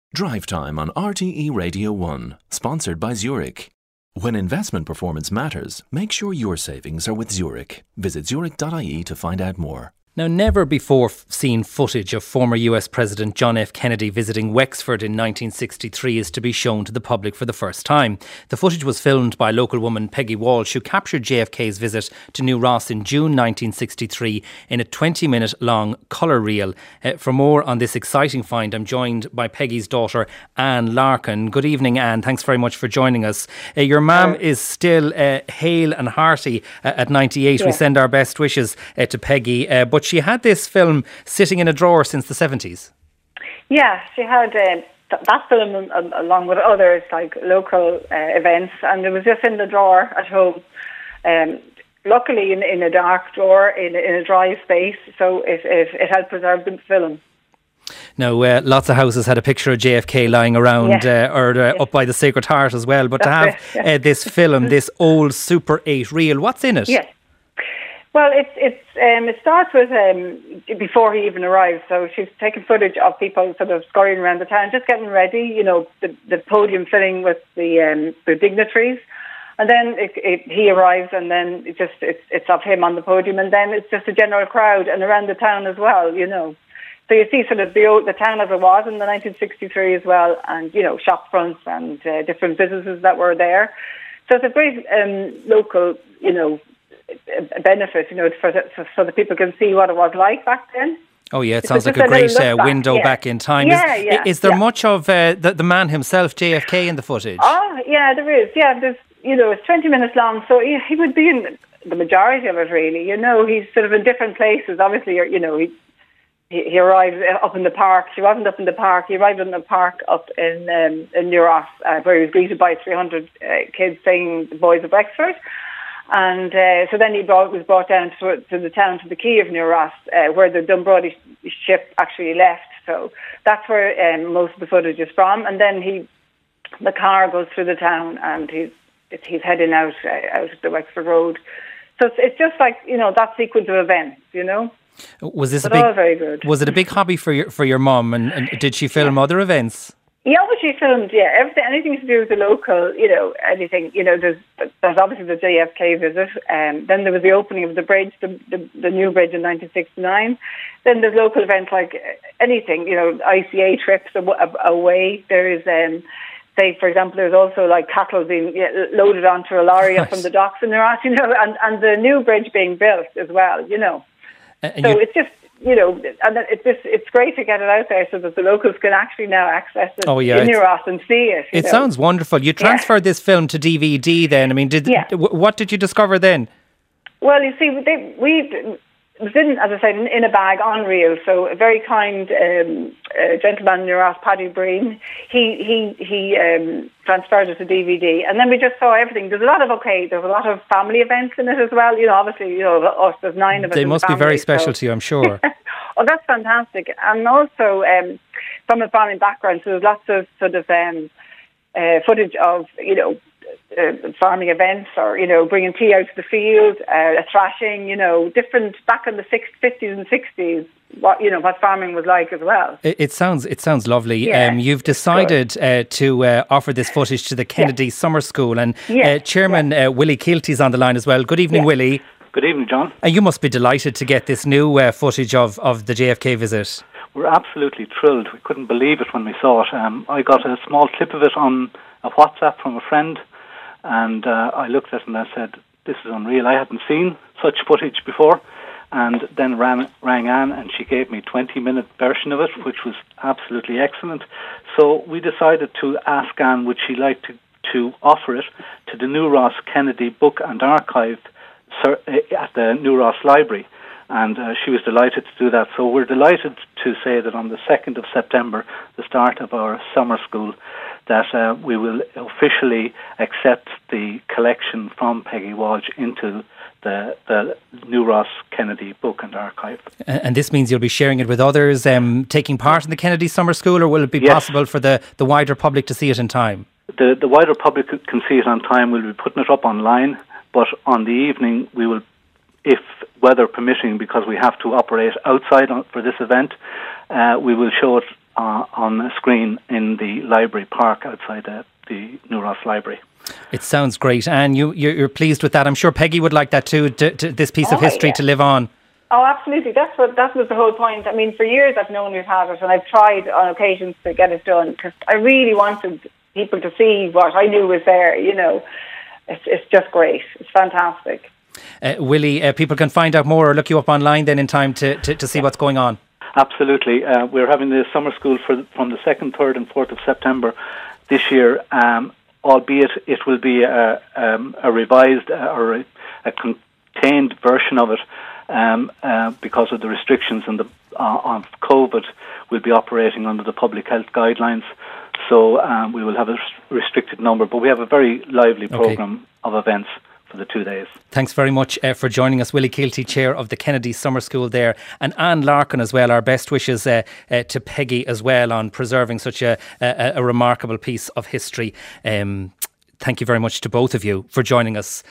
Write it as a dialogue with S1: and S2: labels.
S1: Drive Time on RTE Radio 1, sponsored by Zurich. When investment performance matters, make sure your savings are with Zurich. Visit zurich.ie to find out more.
S2: Now, never before seen footage of former US President John F. Kennedy visiting Wexford in 1963 is to be shown to the public for the first time. The footage was filmed by local woman Peggy Walsh, who captured JFK's visit to New Ross in June 1963 in a 20-minute long colour reel. For more on this exciting find, I'm joined by Peggy's daughter, Anne Larkin. Good evening, Anne. Thanks very much for joining us. Your mum is still hale and hearty at 98. Yeah. We send our best wishes to Peggy, but she had this film sitting in a drawer since the 70s.
S3: Yeah, she had that film along with others, like local events, and it was just in the drawer at home. Luckily in a dark drawer, in a dry space, so it helped preserve the film.
S2: Now, lots of houses had a picture of JFK lying around up by the Sacred Heart as well, but to have this film, this old Super 8 reel, what's in it?
S3: Yes. Well, it starts with before he even arrives. So she's taking footage of people sort of scurrying around the town, just getting ready. You know, the podium filling with the dignitaries, and then he arrives, and then it's of him on the podium, and then it's just a general crowd and around the town as well. You know, so you see sort of the town as it was in the 1963 as well, and you know, shop fronts and different businesses that were there. So it's a great local, you know, a benefit, you know, so that people can see what it was like back then.
S2: Oh yeah, it sounds like a great window back in time. Is there much of the man himself, JFK, in the footage? Oh
S3: yeah, there is. Yeah, there's, you know, it's 20 minutes long, so he would be in the majority of it really. You know, he's sort of in different places. Obviously, you know, he arrived up in the park. She wasn't up in the park. He arrived in the park up in New Ross, where he was greeted by 300 kids singing "The Boys of Wexford." And so then he was brought down to the town, to the quay of New Ross, where the Dunbrody ship actually left. So that's where most of the footage is from. And then the car goes through the town, and he's heading out of the Wexford Road. So it's just like, you know, that sequence of events, you know.
S2: Was this
S3: all very good?
S2: Was it a big hobby for your mum? And did she film other events?
S3: Yeah, well, she filmed, anything to do with the local, you know, anything, you know, there's obviously the JFK visit, then there was the opening of the bridge, the new bridge in 1969, then there's local events like anything, you know, ICA trips away, there is, say, for example, there's also like cattle being loaded onto a lorry up from the docks in Iraq, you know, and the new bridge being built as well, you know. So it's just, you know, and it's great to get it out there so that the locals can actually now access it in New Ross and see it.
S2: It sounds wonderful. You transferred this film to DVD then. I mean, what did you discover then?
S3: Well, you see, we was in, as I said, in a bag on reel. So a very kind gentleman in New Ross, Paddy Breen, he transferred it to DVD, and then we just saw everything. There's a lot of family events in it as well. You know, obviously, you know, us, there's 9 of us.
S2: They must be very special to you, I'm sure.
S3: Oh, that's fantastic. And also from a farming background, so there's lots of sort of footage of, you know, farming events, or, you know, bringing tea out to the field, a thrashing, you know, different back in the 50s and 60s, what farming was like as well.
S2: It sounds lovely. You've decided to offer this footage to the Kennedy Summer School, and Chairman Willie Kilty's on the line as well. Good evening, Willie.
S4: Good evening, John.
S2: You must be delighted to get this new footage of the JFK visit.
S4: We're absolutely thrilled. We couldn't believe it when we saw it. I got a small clip of it on a WhatsApp from a friend, and I looked at it and I said, this is unreal. I hadn't seen such footage before. And then rang Anne, and she gave me a 20-minute version of it, which was absolutely excellent. So we decided to ask Anne, would she like to offer it to the New Ross Kennedy Book and Archive at the New Ross Library. And she was delighted to do that. So we're delighted to say that on the 2nd of September, the start of our summer school, that we will officially accept the collection from Peggy Walsh into the New Ross Kennedy Book and Archive.
S2: And this means you'll be sharing it with others taking part in the Kennedy Summer School, or will it be possible for the wider public to see it in time?
S4: The wider public can see it on time. We'll be putting it up online, but on the evening we will, if weather permitting, because we have to operate outside for this event, we will show it on a screen in the library park outside the New Ross Library.
S2: It sounds great, and you're pleased with that. I'm sure Peggy would like that too, this piece of history to live on.
S3: Oh, absolutely. That was the whole point. I mean, for years I've known we've had it, and I've tried on occasions to get it done because I really wanted people to see what I knew was there. It's just great. It's fantastic.
S2: Willie, people can find out more or look you up online then in time to see what's going on.
S4: Absolutely. We're having the summer school from the 2nd, 3rd and 4th of September this year, albeit it will be a revised or a contained version of it because of the restrictions on COVID. We'll be operating under the public health guidelines. So we will have a restricted number, but we have a very lively programme of events for the 2 days. Thanks
S2: very much for joining us, Willie Keelty, Chair of the Kennedy Summer School there, and Anne Larkin as well. Our best wishes to Peggy as well on preserving such a remarkable piece of history. Thank you very much to both of you for joining us